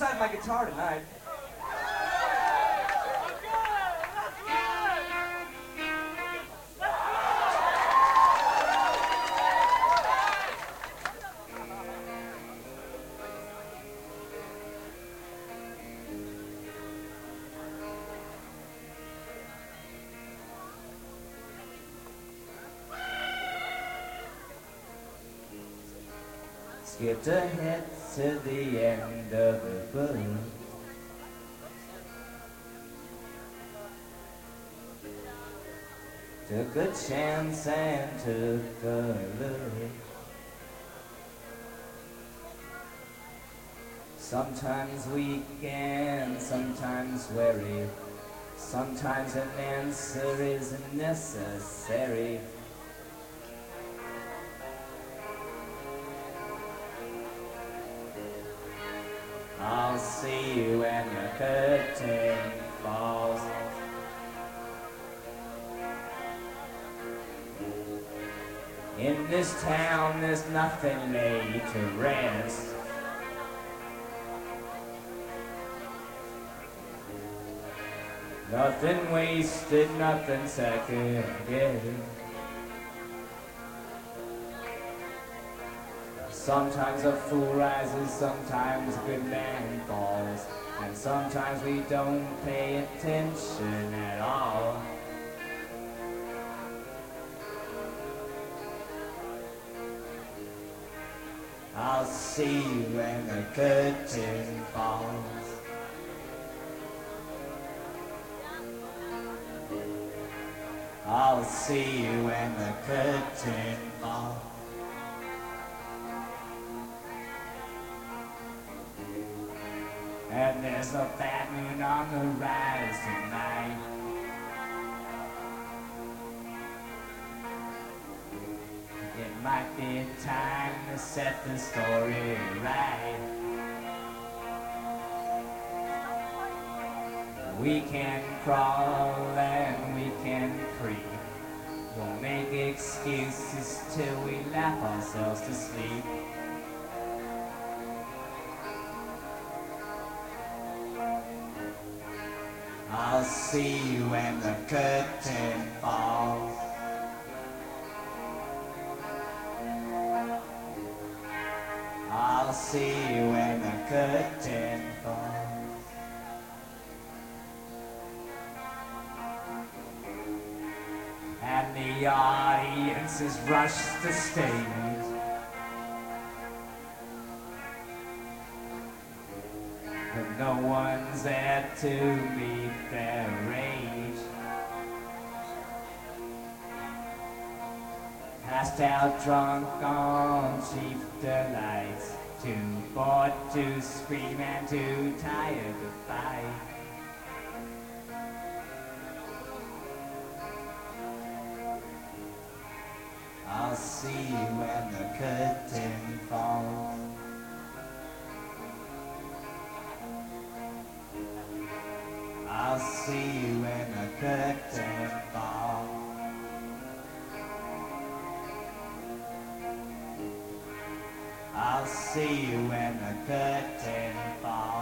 alongside my guitar tonight. Skipped ahead to the end of the book. Took a chance and took a look. Sometimes weak and sometimes wary. Sometimes an answer isn't necessary. I'll see you when the curtain falls. In this town there's nothing laid to rest. Nothing wasted, nothing second guessed. Sometimes a fool rises, sometimes a good man falls, and sometimes we don't pay attention at all. I'll see you when the curtain falls. I'll see you when the curtain falls. And there's a fat moon on the rise tonight. It might be time to set the story right. We can crawl and we can creep. Won't make excuses till we laugh ourselves to sleep. I'll see you when the curtain falls. I'll see you when the curtain falls. And the audience has rushed the stage. But no one's there to meet their rage. Passed out drunk on cheap delights, too bored to scream and too tired to fight. I'll see you when the curtain falls. I'll see you when the curtain falls. I'll see you when the curtain falls.